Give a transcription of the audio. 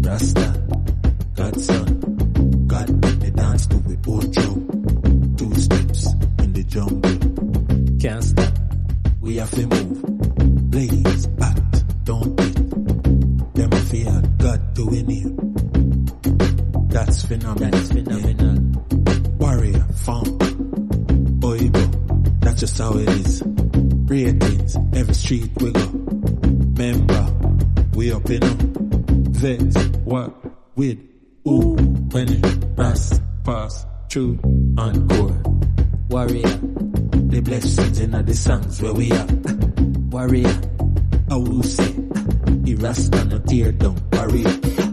Rasta, Godson, God make me dance to the old drum. 2 steps in the jungle. Can't stop, we have to move. Blaze, bat, don't beat. Them fear God doing it. That's phenomenal. Warrior, farm, Oigo, that's just how it is. Ratings, every street we go. Member, we up in them. Vex, what, with, ooh, when it pass through, encore. Warrior, the blessings in the songs where we are. Warrior, I will say, the Rasta no tear down. Warrior.